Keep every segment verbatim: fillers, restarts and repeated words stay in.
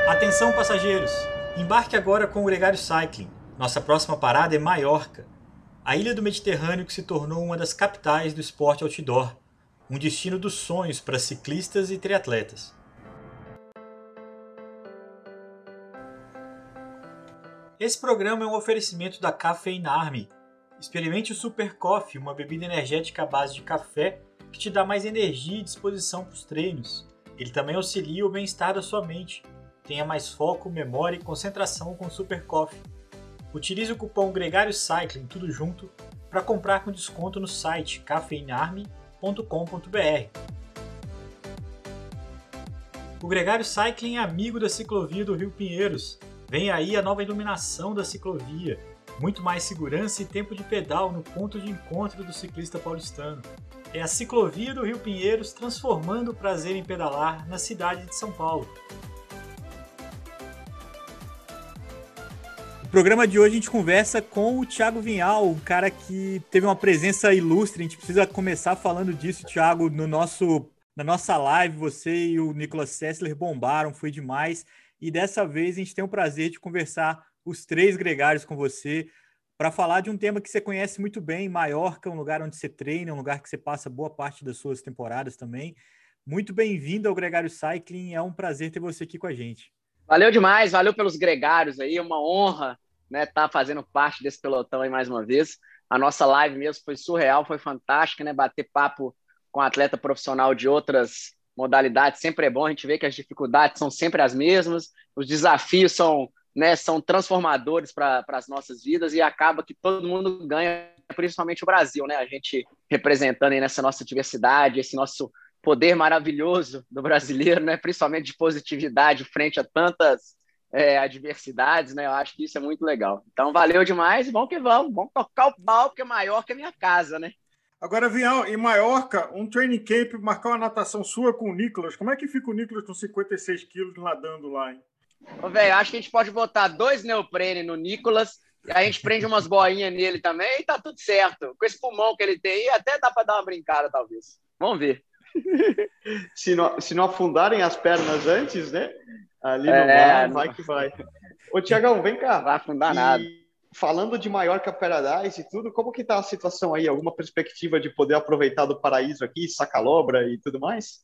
Atenção, passageiros! Embarque agora com o Gregário Cycling. Nossa próxima parada é Maiorca, a ilha do Mediterrâneo que se tornou uma das capitais do esporte outdoor, um destino dos sonhos para ciclistas e triatletas. Esse programa é um oferecimento da Caffeine Army. Experimente o Super Coffee, uma bebida energética à base de café que te dá mais energia e disposição para os treinos. Ele também auxilia o bem-estar da sua mente. Tenha mais foco, memória e concentração com o Super Coffee. Utilize o cupom Gregário Cycling, tudo junto, para comprar com desconto no site caffeine army ponto com ponto b r. O Gregário Cycling é amigo da ciclovia do Rio Pinheiros. Vem aí a nova iluminação da ciclovia, muito mais segurança e tempo de pedal no ponto de encontro do ciclista paulistano. É a ciclovia do Rio Pinheiros transformando o prazer em pedalar na cidade de São Paulo. No programa de hoje a gente conversa com o Thiago Vinhal, um cara que teve uma presença ilustre. A gente precisa começar falando disso, Thiago, no nosso, na nossa live. Você e o Nicolas Sessler bombaram, foi demais. E dessa vez a gente tem o prazer de conversar os três gregários com você para falar de um tema que você conhece muito bem, Maiorca, um lugar onde você treina, um lugar que você passa boa parte das suas temporadas também. Muito bem-vindo ao Gregário Cycling, é um prazer ter você aqui com a gente. Valeu demais, valeu pelos gregários aí, uma honra, né, estar fazendo parte desse pelotão aí mais uma vez. A nossa live mesmo foi surreal, foi fantástica, né, bater papo com atleta profissional de outras modalidades sempre é bom, a gente vê que as dificuldades são sempre as mesmas, os desafios são, né, são transformadores para as nossas vidas e acaba que todo mundo ganha, principalmente o Brasil, né, a gente representando aí nessa nossa diversidade, esse nosso poder maravilhoso do brasileiro, né? Principalmente de positividade frente a tantas é, adversidades, né? Eu acho que isso é muito legal. Então, valeu demais e vamos que vamos. Vamos tocar o pau, porque Maiorca é minha casa, né? Agora, Vinhal, em Maiorca, um training camp, marcar uma natação sua com o Nicolas. Como é que fica o Nicolas com cinquenta e seis quilos nadando lá, hein? Ô, velho, acho que a gente pode botar dois neoprene no Nicolas, e a gente prende umas boinhas nele também e tá tudo certo. Com esse pulmão que ele tem, até dá para dar uma brincada, talvez. Vamos ver. Se não, se não afundarem as pernas antes, né? Ali no É, mar, vai que vai. Ô, Tiagão, vem cá. Não vai afundar E nada. falando de Maiorca Paradise e tudo, como que tá a situação aí? Alguma perspectiva de poder aproveitar do paraíso aqui, Sacalobra e tudo mais?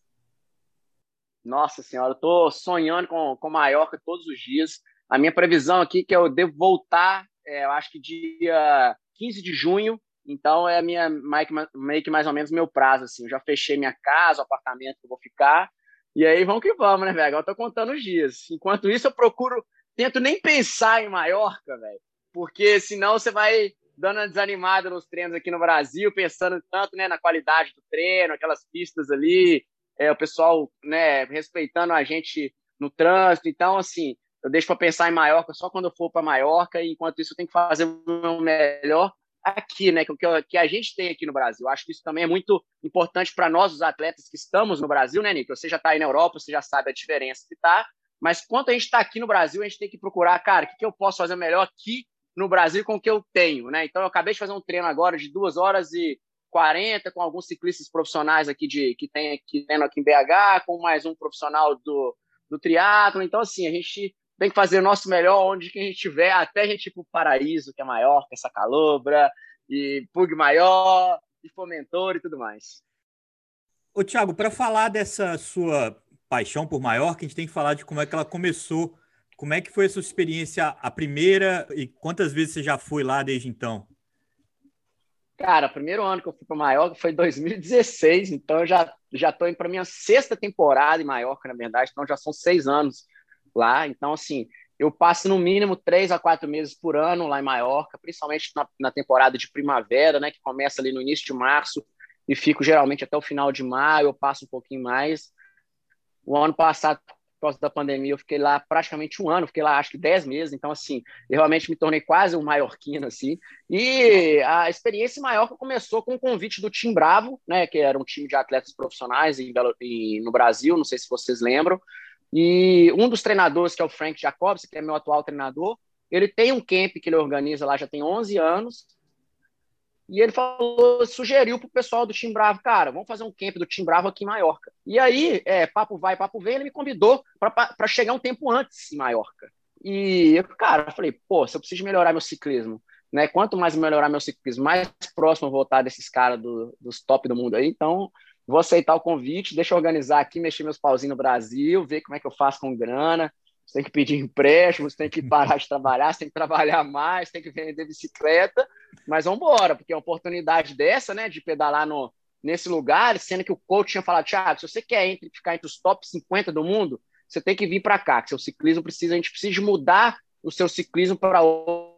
Nossa senhora, eu tô sonhando com, com Maiorca todos os dias. A minha previsão aqui é que eu devo voltar, é, eu acho que dia quinze de junho. Então, é a minha, meio que mais ou menos meu prazo, assim. Eu já fechei minha casa, o apartamento que eu vou ficar. E aí, vamos que vamos, né, velho? Agora eu tô contando os dias. Enquanto isso, eu procuro... Tento nem pensar em Maiorca, velho. Porque senão você vai dando uma desanimada nos treinos aqui no Brasil, pensando tanto, né, na qualidade do treino, aquelas pistas ali, é, o pessoal, né, respeitando a gente no trânsito. Então, assim, eu deixo para pensar em Maiorca só quando eu for para Maiorca. E enquanto isso, eu tenho que fazer o meu melhor aqui, né, que, que a gente tem aqui no Brasil. Acho que isso também é muito importante para nós, os atletas que estamos no Brasil, né, Nico? Você já está aí na Europa, você já sabe a diferença que tá, mas quanto a gente está aqui no Brasil, a gente tem que procurar, cara, o que, que eu posso fazer melhor aqui no Brasil com o que eu tenho, né? Então, eu acabei de fazer um treino agora de duas horas e quarenta com alguns ciclistas profissionais aqui de, que tem aqui, tendo aqui em B H, com mais um profissional do, do triatlo. Então, assim, a gente tem que fazer o nosso melhor onde que a gente estiver, até a gente ir para o Paraíso, que é Maiorca, Sacalobra, e Pug Maior, e Fomentor e tudo mais. Ô, Thiago, para falar dessa sua paixão por Maiorca, a gente tem que falar de como é que ela começou. Como é que foi a sua experiência, a primeira, e quantas vezes você já foi lá desde então? Cara, o primeiro ano que eu fui para Maiorca foi em dois mil e dezesseis, então eu já já estou indo para minha sexta temporada em Maiorca, na verdade, então já são seis anos lá. Então, assim, eu passo no mínimo três a quatro meses por ano lá em Maiorca, principalmente na, na temporada de primavera, né, que começa ali no início de março e fico geralmente até o final de maio, eu passo um pouquinho mais. O ano passado, por causa da pandemia, eu fiquei lá praticamente um ano, fiquei lá acho que dez meses, então, assim, eu realmente me tornei quase um maiorquino, assim. E a experiência em Maiorca começou com o convite do Team Bravo, né, que era um time de atletas profissionais em Belo, em, no Brasil, não sei se vocês lembram. E um dos treinadores, que é o Frank Jacobs, que é meu atual treinador, ele tem um camp que ele organiza lá já tem onze anos, E ele falou, sugeriu pro pessoal do Team Bravo, cara, vamos fazer um camp do Team Bravo aqui em Maiorca. E aí, é, papo vai, papo vem, ele me convidou para chegar um tempo antes em Maiorca. E, eu, cara, eu falei, pô, se eu preciso melhorar meu ciclismo, né? Quanto mais melhorar meu ciclismo, mais próximo eu vou estar desses caras do, dos top do mundo aí. Então, vou aceitar o convite, deixa eu organizar aqui, mexer meus pauzinhos no Brasil, ver como é que eu faço com grana. Você tem que pedir empréstimo, você tem que parar de trabalhar, você tem que trabalhar mais, tem que vender bicicleta, mas vamos embora, porque é uma oportunidade dessa, né, de pedalar no, nesse lugar, sendo que o coach tinha falado, Thiago, se você quer entre, ficar entre os top cinquenta do mundo, você tem que vir para cá, que seu ciclismo precisa, a gente precisa mudar o seu ciclismo para o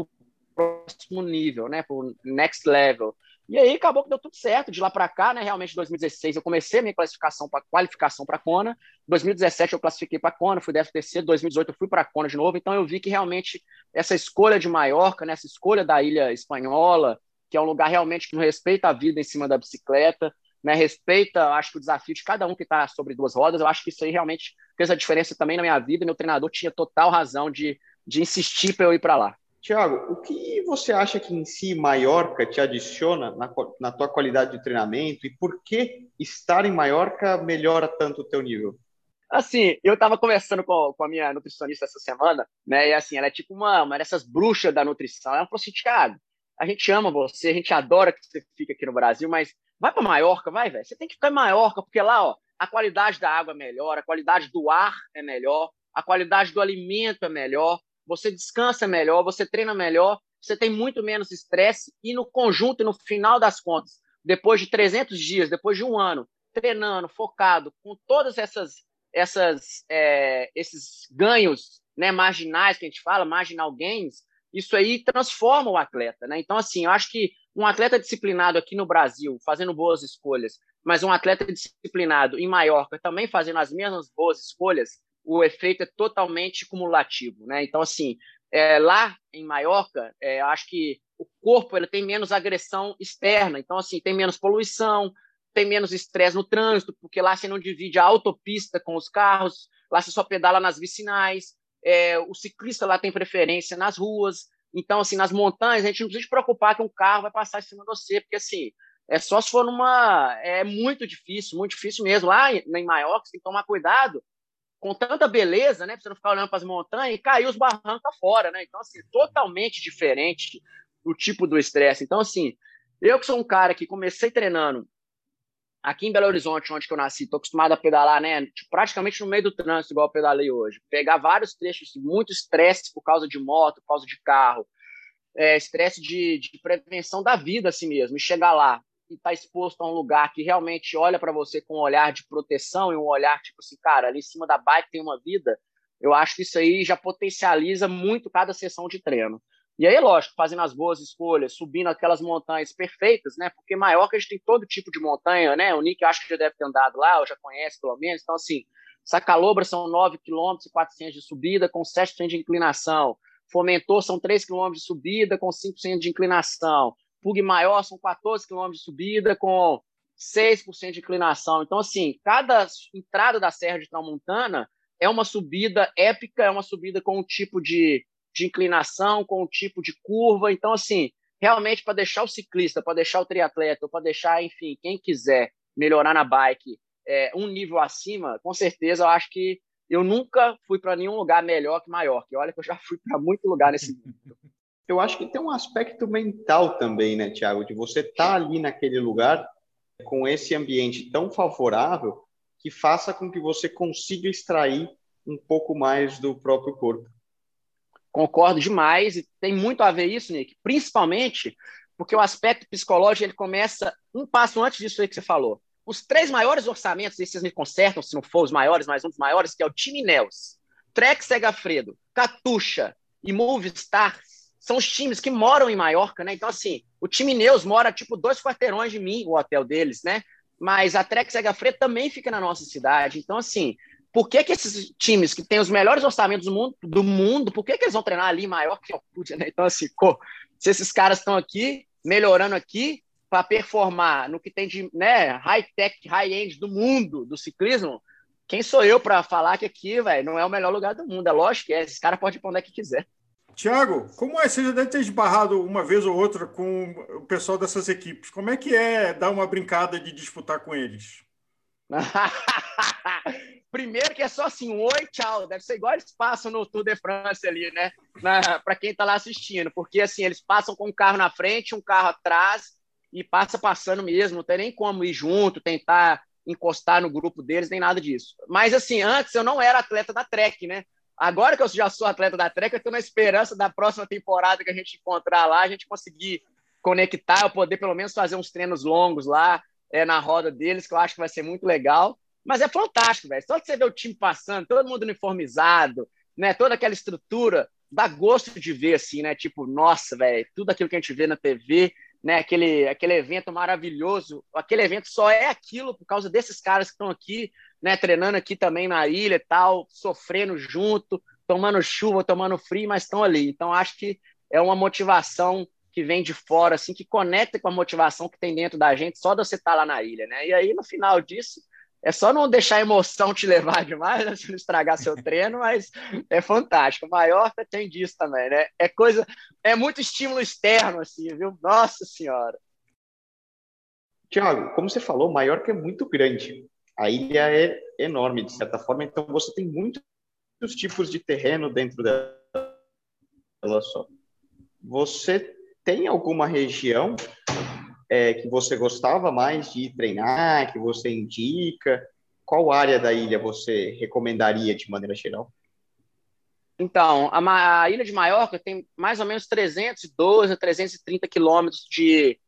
próximo nível, né, para o next level. E aí acabou que deu tudo certo, de lá para cá, né, realmente em dois mil e dezesseis eu comecei a minha classificação para qualificação para a Kona, em dois mil e dezessete eu classifiquei para a Kona, fui décimo terceiro, dois mil e dezoito eu fui para a Kona de novo, então eu vi que realmente essa escolha de Maiorca, né, essa escolha da Ilha Espanhola, que é um lugar realmente que não respeita a vida em cima da bicicleta, né, respeita, acho que o desafio de cada um que está sobre duas rodas, eu acho que isso aí realmente fez a diferença também na minha vida, meu treinador tinha total razão de, de insistir para eu ir para lá. Tiago, o que você acha que em si Maiorca te adiciona na, na tua qualidade de treinamento e por que estar em Maiorca melhora tanto o teu nível? Assim, eu estava conversando com, com a minha nutricionista essa semana, né, e assim, ela é tipo uma, uma dessas bruxas da nutrição, ela falou assim, Thiago, a gente ama você, a gente adora que você fica aqui no Brasil, mas vai para Maiorca, vai, velho, você tem que ficar em Maiorca, porque lá, ó, a qualidade da água é melhor, a qualidade do ar é melhor, a qualidade do alimento é melhor, você descansa melhor, você treina melhor, você tem muito menos estresse e no conjunto e no final das contas, depois de trezentos dias, depois de um ano, treinando, focado, com todas essas, essas é, esses ganhos, né, marginais que a gente fala, marginal gains, isso aí transforma o atleta, né? Então, assim, eu acho que um atleta disciplinado aqui no Brasil, fazendo boas escolhas, mas um atleta disciplinado em Maiorca também fazendo as mesmas boas escolhas, o efeito é totalmente cumulativo, né? Então, assim, é, lá em Maiorca, é, acho que o corpo ele tem menos agressão externa, então, assim, tem menos poluição, tem menos estresse no trânsito, porque lá você não divide a autopista com os carros, lá você só pedala nas vicinais, é, o ciclista lá tem preferência nas ruas, então, assim, nas montanhas, a gente não precisa se preocupar que um carro vai passar em cima de você, porque, assim, é só se for numa... É muito difícil, muito difícil mesmo. Lá em Maiorca, você tem que tomar cuidado com tanta beleza, né, pra você não ficar olhando para as montanhas e cair os barrancos fora, né? Então, assim, totalmente diferente o tipo do estresse. Então, assim, eu que sou um cara que comecei treinando aqui em Belo Horizonte, onde que eu nasci, tô acostumado a pedalar, né, praticamente no meio do trânsito, igual eu pedalei hoje. Pegar vários trechos, muito estresse por causa de moto, por causa de carro, é, estresse de, de prevenção da vida, assim mesmo, e chegar lá e estar tá exposto a um lugar que realmente olha para você com um olhar de proteção e um olhar tipo assim, cara, ali em cima da bike tem uma vida, eu acho que isso aí já potencializa muito cada sessão de treino. E aí, lógico, fazendo as boas escolhas, subindo aquelas montanhas perfeitas, né? Porque Maiorca a gente tem todo tipo de montanha, né? O Nick acho que já deve ter andado lá, ou já conhece pelo menos. Então, assim, Sacalobra são nove quilômetros e quatrocentos de subida com sete por cento de inclinação. Fomentor são três quilômetros de subida com cinco por cento de inclinação. Pug Maior são quatorze quilômetros de subida com seis por cento de inclinação. Então, assim, cada entrada da Serra de Tramontana é uma subida épica, é uma subida com um tipo de, de inclinação, com um tipo de curva. Então, assim, realmente para deixar o ciclista, para deixar o triatleta, para deixar, enfim, quem quiser melhorar na bike é, um nível acima, com certeza eu acho que eu nunca fui para nenhum lugar melhor que Maiorca. E olha que eu já fui para muito lugar nesse mundo. Eu acho que tem um aspecto mental também, né, Thiago? De você estar ali naquele lugar com esse ambiente tão favorável que faça com que você consiga extrair um pouco mais do próprio corpo. Concordo demais e tem muito a ver isso, Nick, principalmente porque o aspecto psicológico ele começa um passo antes disso aí que você falou. Os três maiores orçamentos, e vocês me consertam se não for os maiores, mas um dos maiores, que é o Team Ineos, Trek Segafredo, Katusha e Movistar, são os times que moram em Maiorca, né? Então, assim, o time Ineos mora, tipo, dois quarteirões de mim, o hotel deles, né? Mas a Trek Segafredo também fica na nossa cidade. Então, assim, por que que esses times que têm os melhores orçamentos do mundo, do mundo por que que eles vão treinar ali em Maiorca? Né? Então, assim, pô, se esses caras estão aqui, melhorando aqui, para performar no que tem de né, high-tech, high-end do mundo, do ciclismo, quem sou eu para falar que aqui, velho, não é o melhor lugar do mundo? É lógico que é, esses caras podem ir para onde é que quiser. Tiago, como é? Você já deve ter esbarrado uma vez ou outra com o pessoal dessas equipes. Como é que é dar uma brincada de disputar com eles? Primeiro que é só assim, um oi, tchau. Deve ser igual eles passam no Tour de France ali, né? Para quem está lá assistindo. Porque assim, eles passam com um carro na frente, um carro atrás e passa passando mesmo. Não tem nem como ir junto, tentar encostar no grupo deles, nem nada disso. Mas assim, antes eu não era atleta da Trek, né? Agora que eu já sou atleta da Trek, eu estou na esperança da próxima temporada que a gente encontrar lá, a gente conseguir conectar, eu poder pelo menos fazer uns treinos longos lá é, na roda deles, que eu acho que vai ser muito legal. Mas é fantástico, velho. Só de você ver o time passando, todo mundo uniformizado, né? Toda aquela estrutura, dá gosto de ver, assim, né? Tipo, nossa, velho, tudo aquilo que a gente vê na T V, né? Aquele, aquele evento maravilhoso. Aquele evento só é aquilo por causa desses caras que estão aqui, né, treinando aqui também na ilha e tal, sofrendo junto, tomando chuva, tomando frio, mas estão ali. Então, acho que é uma motivação que vem de fora, assim, que conecta com a motivação que tem dentro da gente só de você estar lá na ilha, né? E aí, no final disso, é só não deixar a emoção te levar demais, né, se não estragar seu treino, mas é fantástico. Maiorca tem disso também, né? É coisa, é muito estímulo externo, assim, viu? Nossa Senhora. Tiago, como você falou, Maiorca é muito grande. A ilha é enorme, de certa forma, então você tem muitos tipos de terreno dentro dela só. Você tem alguma região é, que você gostava mais de treinar, que você indica? Qual área da ilha você recomendaria de maneira geral? Então, a, a ilha de Maiorca tem mais ou menos trezentos e doze, trezentos e trinta quilômetros de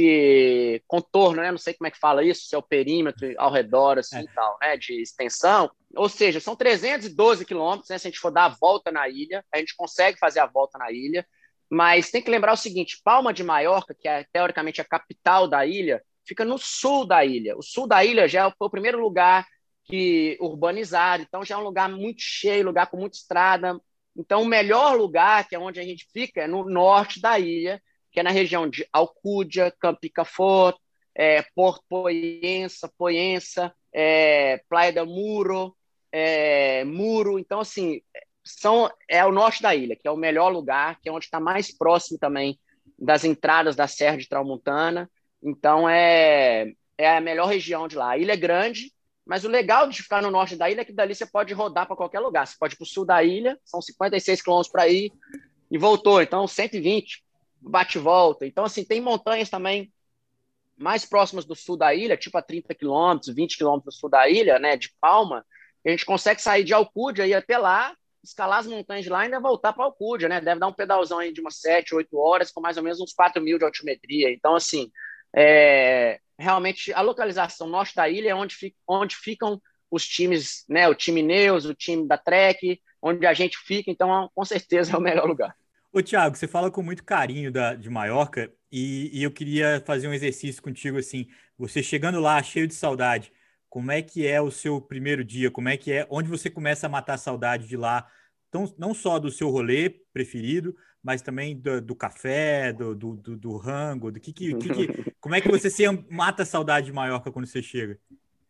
de contorno, né? Não sei como é que fala isso, se é o perímetro ao redor, assim, É. e tal, né? De extensão. Ou seja, são trezentos e doze quilômetros, né? Se a gente for dar a volta na ilha, a gente consegue fazer a volta na ilha, mas tem que lembrar o seguinte, Palma de Maiorca, que é teoricamente a capital da ilha, fica no sul da ilha. O sul da ilha já foi o primeiro lugar que urbanizado, então já é um lugar muito cheio, lugar com muita estrada. Então, o melhor lugar, que é onde a gente fica, é no norte da ilha, que é na região de Alcúdia, Campo Picafort, é, Porto Poyensa, Poyensa, é, Praia del Muro, é, Muro. Então, assim, são, é o norte da ilha, que é o melhor lugar, que é onde está mais próximo também das entradas da Serra de Tramontana. Então, é, é a melhor região de lá. A ilha é grande, mas o legal de ficar no norte da ilha é que dali você pode rodar para qualquer lugar. Você pode ir para o sul da ilha, são cinquenta e seis quilômetros para ir, e voltou. Então, cento e vinte bate e volta. Então, assim, tem montanhas também mais próximas do sul da ilha, tipo a trinta quilômetros, vinte quilômetros do sul da ilha, né, de Palma, a gente consegue sair de Alcúdia e ir até lá, escalar as montanhas de lá e ainda voltar para Alcúdia, né? Deve dar um pedalzão aí de umas sete, oito horas, com mais ou menos uns quatro mil de altimetria. Então, assim, é... realmente a localização norte da ilha é onde, fica, onde ficam os times, né? O time Neus, o time da Trek, onde a gente fica, então, com certeza é o melhor lugar. Ô, Thiago, você fala com muito carinho da, de Maiorca e, e eu queria fazer um exercício contigo, assim, você chegando lá cheio de saudade, como é que é o seu primeiro dia? Como é que é, onde você começa a matar a saudade de lá, tão, não só do seu rolê preferido, mas também do, do café, do, do, do, do rango, do que que, que, que como é que você se mata a saudade de Maiorca quando você chega?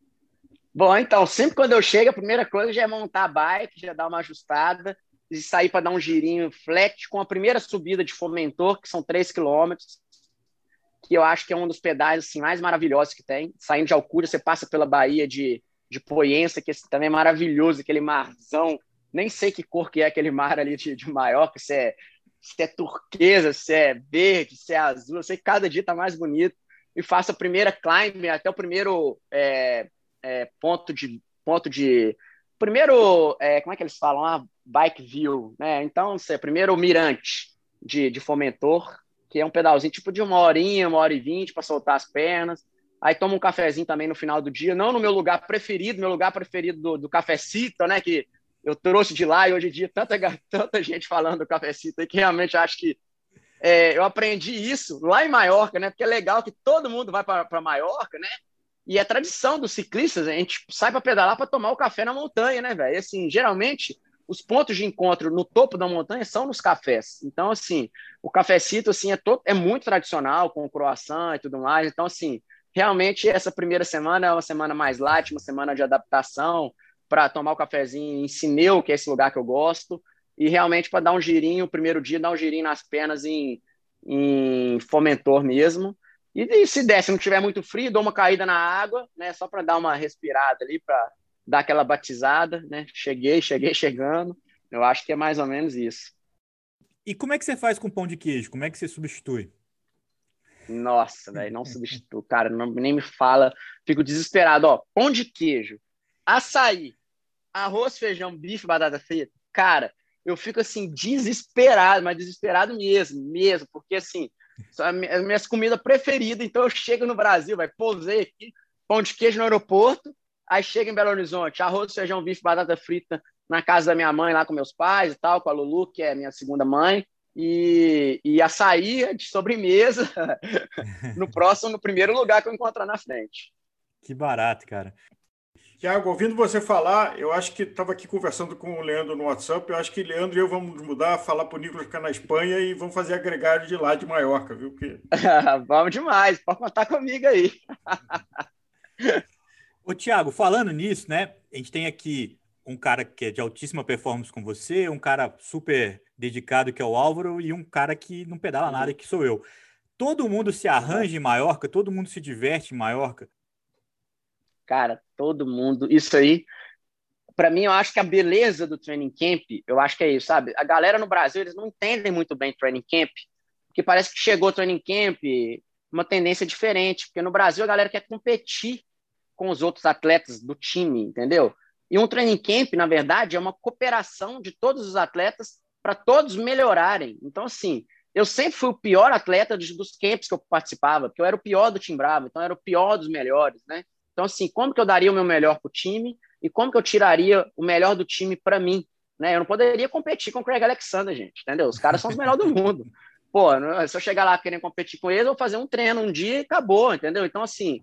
Bom, então, sempre quando eu chego, a primeira coisa já é montar a bike, já dar uma ajustada, e sair para dar um girinho flat com a primeira subida de Fomentor, que são três quilômetros, que eu acho que é um dos pedais assim, mais maravilhosos que tem. Saindo de Alcúdia, você passa pela Baía de, de Poyensa, que também é maravilhoso, aquele marzão. Nem sei que cor que é aquele mar ali de, de Maiorca, se é, se é turquesa, se é verde, se é azul. Eu sei que cada dia está mais bonito. E faço a primeira climb, até o primeiro é, é, ponto de... Ponto de primeiro, é, como é que eles falam? Ah, bike view, né? Então, é primeiro o mirante de, de Fomentor, que é um pedalzinho tipo de uma horinha, uma hora e vinte para soltar as pernas. Aí tomo um cafezinho também no final do dia, não no meu lugar preferido, meu lugar preferido do, do Cafecito, né? Que eu trouxe de lá e hoje em dia tanta, tanta gente falando do Cafecito aí que realmente acho que é, eu aprendi isso lá em Maiorca, né? Porque é legal que todo mundo vai para Maiorca, né? E é tradição dos ciclistas, a gente sai para pedalar para tomar o café na montanha, né, velho? Assim, geralmente, os pontos de encontro no topo da montanha são nos cafés. Então, assim, o Cafecito, assim, é, todo, é muito tradicional, com croissant e tudo mais. Então, assim, realmente, essa primeira semana é uma semana mais light, uma semana de adaptação para tomar o cafezinho em Sineu, que é esse lugar que eu gosto. e realmente para dar um girinho, o primeiro dia, dar um girinho nas pernas em, em fomentor mesmo. E, e se der, se não tiver muito frio, dou uma caída na água, né? Só para dar uma respirada ali, para dar aquela batizada, né? Cheguei, cheguei chegando. Eu acho que é mais ou menos isso. E como é que você faz com pão de queijo? Como é que você substitui? Nossa, velho, não substituo. Cara, não, nem me fala. Fico desesperado. Ó, pão de queijo, açaí, arroz, feijão, bife, batata frita. Cara, eu fico assim, desesperado, mas desesperado mesmo, mesmo. Porque assim, são as minhas comidas preferidas. Então eu chego no Brasil, vai, pousei aqui, pão de queijo no aeroporto. Aí chega em Belo Horizonte, arroz, feijão, bife, batata frita na casa da minha mãe, lá com meus pais e tal, com a Lulu, que é minha segunda mãe. E, e açaí de sobremesa no próximo, no primeiro lugar que eu encontrar na frente. Que barato, cara. Tiago, ouvindo você falar, eu acho que estava aqui conversando com o Leandro no WhatsApp, eu acho que Leandro e eu vamos mudar, falar para o Nicolas ficar na Espanha e vamos fazer agregário de lá de Maiorca, viu? Porque... Vamos demais, pode contar comigo aí. Ô, Tiago, falando nisso, né? A gente tem aqui um cara que é de altíssima performance com você, um cara super dedicado que é o Álvaro e um cara que não pedala nada, que sou eu. Todo mundo se arranja em Maiorca? Todo mundo se diverte em Maiorca? Cara, todo mundo... Isso aí, para mim, eu acho que a beleza do training camp, eu acho que é isso, sabe? A galera no Brasil, eles não entendem muito bem training camp, porque parece que chegou o training camp uma tendência diferente, porque no Brasil a galera quer competir com os outros atletas do time, entendeu? E um training camp, na verdade, é uma cooperação de todos os atletas para todos melhorarem. Então, assim, eu sempre fui o pior atleta dos camps que eu participava, porque eu era o pior do Team Bravo, então eu era o pior dos melhores, né? Então, assim, como que eu daria o meu melhor para o time e como que eu tiraria o melhor do time para mim, né? Eu não poderia competir com o Craig Alexander, gente, entendeu? Os caras são os melhores do mundo. Pô, se eu chegar lá querendo competir com eles, eu vou fazer um treino um dia e acabou, entendeu? Então, assim...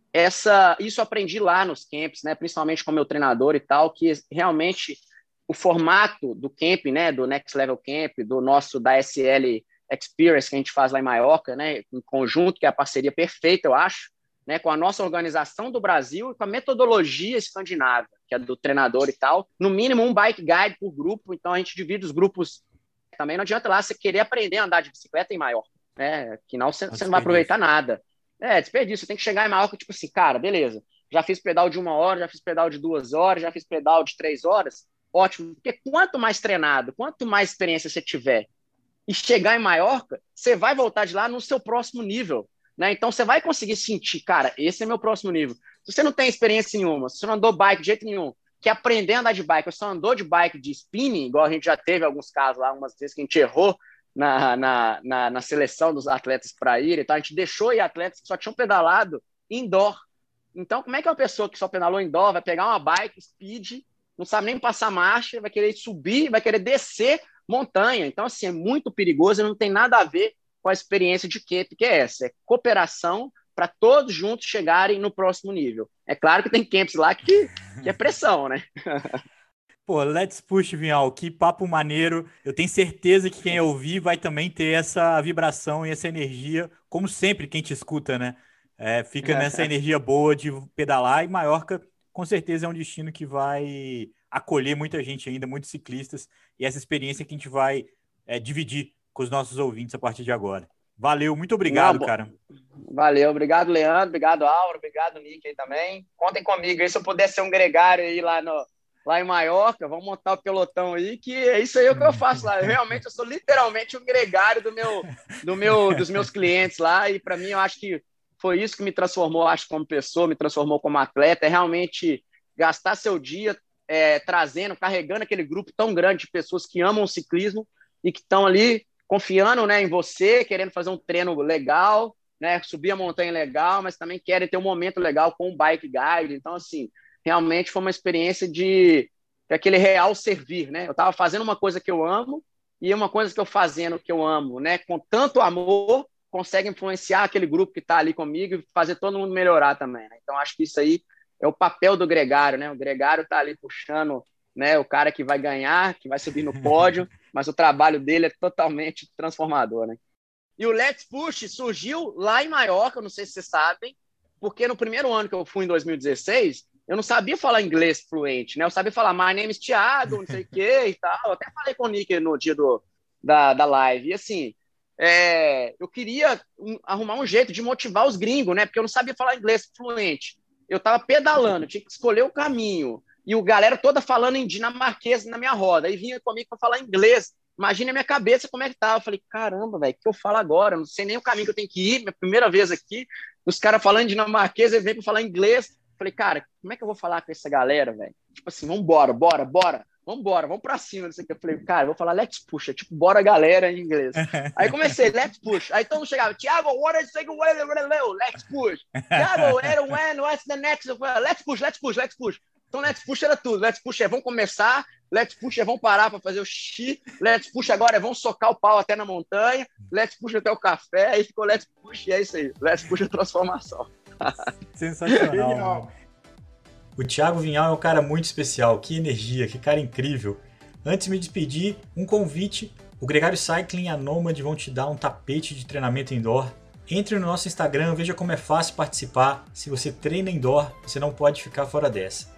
Essa, isso eu aprendi lá nos camps, né, principalmente com o meu treinador e tal, que realmente o formato do camp, né, do Next Level Camp, do nosso, da S L Experience que a gente faz lá em Maiorca, né, em conjunto, que é a parceria perfeita, eu acho, né, com a nossa organização do Brasil e com a metodologia escandinava, que é do treinador e tal, no mínimo um bike guide por grupo, então a gente divide os grupos. Também não adianta lá você querer aprender a andar de bicicleta em Maiorca, né, que não você, você não vai aproveitar nada. É, desperdício, você tem que chegar em Maiorca, tipo assim, cara, beleza, já fiz pedal de uma hora, já fiz pedal de duas horas, já fiz pedal de três horas, ótimo, porque quanto mais treinado, quanto mais experiência você tiver e chegar em Maiorca, você vai voltar de lá no seu próximo nível, né? Então você vai conseguir sentir, cara, esse é meu próximo nível. Se você não tem experiência nenhuma, se você não andou bike de jeito nenhum, quer aprender a andar de bike, ou só andou de bike de spinning, igual a gente já teve alguns casos lá, umas vezes que a gente errou, Na, na, na, na seleção dos atletas para ir, então a gente deixou ir atletas que só tinham pedalado indoor. Então, como é que uma pessoa que só pedalou indoor vai pegar uma bike, speed, não sabe nem passar marcha, vai querer subir, vai querer descer montanha? Então, assim, é muito perigoso e não tem nada a ver com a experiência de camp, que é essa, é cooperação para todos juntos chegarem no próximo nível. É claro que tem camps lá que, que é pressão, né? Pô, let's push, Vinhal, que papo maneiro. Eu tenho certeza que quem ouvir vai também ter essa vibração e essa energia, como sempre quem te escuta, né? É, fica nessa energia boa de pedalar e Maiorca, com certeza, é um destino que vai acolher muita gente ainda, muitos ciclistas, e essa experiência que a gente vai é, dividir com os nossos ouvintes a partir de agora. Valeu, muito obrigado, Não, cara. Valeu, obrigado, Leandro, obrigado, Álvaro, obrigado, Nick aí também. Contem comigo aí, se eu puder ser um gregário aí lá no... lá em Maiorca, vamos montar o pelotão aí, que é isso aí que eu faço lá. Eu, realmente, eu sou literalmente o gregário do meu, do meu, dos meus clientes lá, e para mim eu acho que foi isso que me transformou, acho, como pessoa, me transformou como atleta, é realmente gastar seu dia é, trazendo, carregando aquele grupo tão grande de pessoas que amam o ciclismo e que estão ali confiando, né, em você, querendo fazer um treino legal, né, subir a montanha legal, mas também querem ter um momento legal com o bike guide. Então, assim, realmente foi uma experiência de, de aquele real servir, né? Eu estava fazendo uma coisa que eu amo e uma coisa que eu fazendo que eu amo, né? Com tanto amor, consegue influenciar aquele grupo que está ali comigo e fazer todo mundo melhorar também, né? Então, acho que isso aí é o papel do gregário, né? O gregário está ali puxando, né, o cara que vai ganhar, que vai subir no pódio, mas o trabalho dele é totalmente transformador, né? E o Let's Push surgiu lá em Maiorca, não sei se vocês sabem, porque no primeiro ano que eu fui, em dois mil e dezesseis, eu não sabia falar inglês fluente, né? Eu sabia falar my name is Thiago, não sei o quê e tal. Eu até falei com o Nick no dia do, da, da live. E assim, é, eu queria um, arrumar um jeito de motivar os gringos, né? Porque eu não sabia falar inglês fluente. Eu tava pedalando, tinha que escolher o caminho. E o galera toda falando em dinamarquês na minha roda. Aí vinha comigo para falar inglês. Imagina a minha cabeça como é que tava. Eu falei, caramba, velho, o que eu falo agora? Eu não sei nem o caminho que eu tenho que ir. Minha primeira vez aqui, os caras falando dinamarquês, eles vêm para falar inglês. Eu falei, cara, como é que eu vou falar com essa galera, velho? Tipo assim, vambora, bora, bora. Vambora, vamos pra cima. Não sei o que. Eu falei, cara, eu vou falar let's push. É tipo, bora galera em inglês. Aí comecei, let's push. Aí todo mundo chegava, Thiago, what is it? Let's push. Thiago, when, what's the next? Eu falei, let's push, let's push, let's push. Então, let's push era tudo. Let's push é vamos começar, let's push é vamos parar para fazer o xixi, let's push agora é vamos socar o pau até na montanha, let's push até o café, aí ficou let's push e é isso aí. Let's push é transformação. Sensacional. O Thiago Vinhal é um cara muito especial. Que energia, que cara incrível. Antes de me despedir, um convite. O Gregário Cycling e a Nomad vão te dar um tapete de treinamento indoor. Entre no nosso Instagram, veja como é fácil participar. Se você treina indoor, você não pode ficar fora dessa.